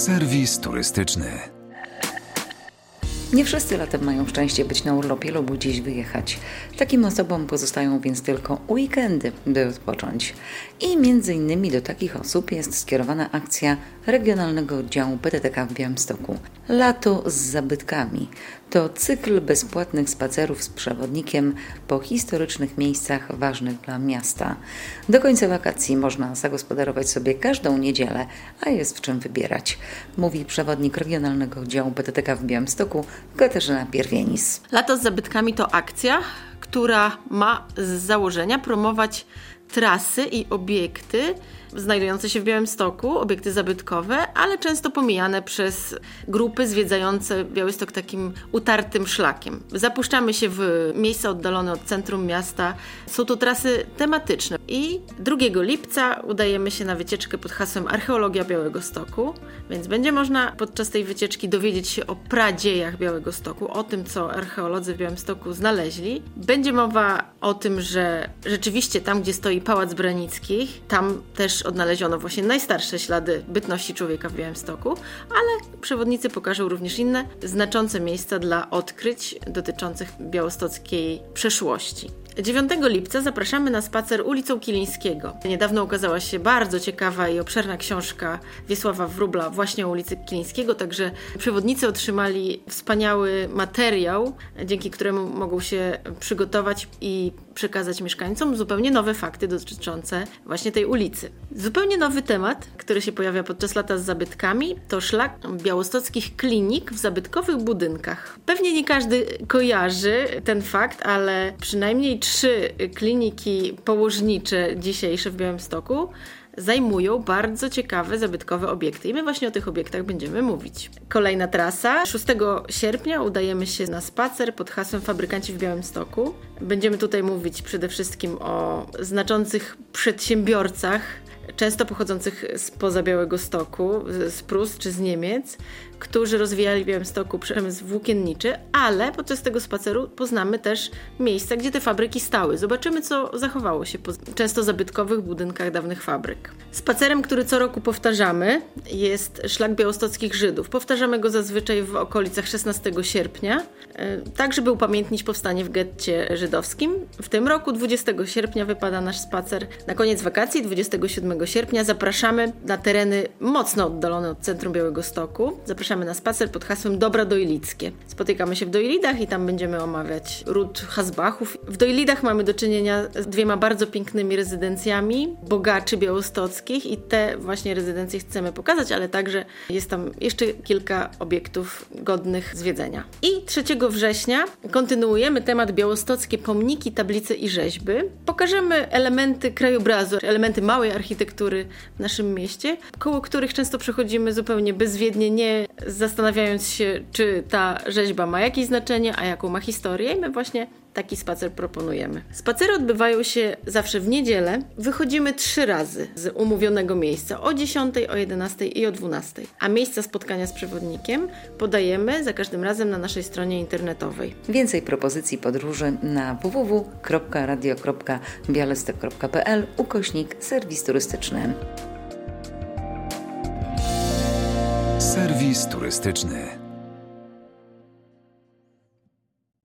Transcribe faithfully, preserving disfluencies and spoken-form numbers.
Serwis turystyczny. Nie wszyscy latem mają szczęście być na urlopie lub gdzieś wyjechać. Takim osobom pozostają więc tylko weekendy, by odpocząć. I między innymi do takich osób jest skierowana akcja Regionalnego Oddziału P T T K w Białymstoku. Lato z zabytkami. To cykl bezpłatnych spacerów z przewodnikiem po historycznych miejscach ważnych dla miasta. Do końca wakacji można zagospodarować sobie każdą niedzielę, a jest w czym wybierać, mówi przewodnik Regionalnego Oddziału P T T K w Białymstoku Katarzyna Pierwienis. Lato z zabytkami to akcja, która ma z założenia promować trasy i obiekty znajdujące się w Białymstoku, obiekty zabytkowe, ale często pomijane przez grupy zwiedzające Białystok takim utartym szlakiem. Zapuszczamy się w miejsca oddalone od centrum miasta. Są to trasy tematyczne i drugiego lipca udajemy się na wycieczkę pod hasłem Archeologia Białegostoku, więc będzie można podczas tej wycieczki dowiedzieć się o pradziejach Białegostoku, o tym, co archeolodzy w Białymstoku znaleźli. Będzie mowa o tym, że rzeczywiście tam, gdzie stoi Pałac Branickich, tam też odnaleziono właśnie najstarsze ślady bytności człowieka w Białymstoku, ale przewodnicy pokażą również inne znaczące miejsca dla odkryć dotyczących białostockiej przeszłości. dziewiątego lipca zapraszamy na spacer ulicą Kilińskiego. Niedawno ukazała się bardzo ciekawa i obszerna książka Wiesława Wróbla właśnie o ulicy Kilińskiego, także przewodnicy otrzymali wspaniały materiał, dzięki któremu mogą się przygotować i przekazać mieszkańcom zupełnie nowe fakty dotyczące właśnie tej ulicy. Zupełnie nowy temat, który się pojawia podczas lata z zabytkami, to szlak białostockich klinik w zabytkowych budynkach. Pewnie nie każdy kojarzy ten fakt, ale przynajmniej trzy kliniki położnicze dzisiejsze w Białymstoku zajmują bardzo ciekawe, zabytkowe obiekty. I my właśnie o tych obiektach będziemy mówić. Kolejna trasa. szóstego sierpnia udajemy się na spacer pod hasłem Fabrykanci w Białymstoku. Będziemy tutaj mówić przede wszystkim o znaczących przedsiębiorcach, często pochodzących spoza Białegostoku, z Prus czy z Niemiec, którzy rozwijali w Białymstoku przemysł włókienniczy, ale podczas tego spaceru poznamy też miejsca, gdzie te fabryki stały. Zobaczymy, co zachowało się po często zabytkowych budynkach dawnych fabryk. Spacerem, który co roku powtarzamy, jest szlak białostockich Żydów. Powtarzamy go zazwyczaj w okolicach szesnastego sierpnia, tak żeby upamiętnić powstanie w getcie żydowskim. W tym roku dwudziestego sierpnia wypada nasz spacer. Na koniec wakacji, dwudziestego siódmego sierpnia, zapraszamy na tereny mocno oddalone od centrum Białegostoku. Zapraszamy na spacer pod hasłem Dobra Dojlickie. Spotykamy się w Dojlidach i tam będziemy omawiać ród Hasbachów. W Dojlidach mamy do czynienia z dwiema bardzo pięknymi rezydencjami bogaczy białostockich i te właśnie rezydencje chcemy pokazać, ale także jest tam jeszcze kilka obiektów godnych zwiedzenia. I trzeciego września kontynuujemy temat białostockie pomniki, tablice i rzeźby. Pokażemy elementy krajobrazu, elementy małej architektury w naszym mieście, koło których często przechodzimy zupełnie bezwiednie, nie zastanawiając się, czy ta rzeźba ma jakieś znaczenie, a jaką ma historię. I my właśnie taki spacer proponujemy. Spacery odbywają się zawsze w niedzielę. Wychodzimy trzy razy z umówionego miejsca. O dziesiątej, o jedenastej i o dwunastej. A miejsca spotkania z przewodnikiem podajemy za każdym razem na naszej stronie internetowej. Więcej propozycji podróży na w w w kropka radio kropka białystok kropka p l ukośnik serwis turystyczny. Serwis turystyczny.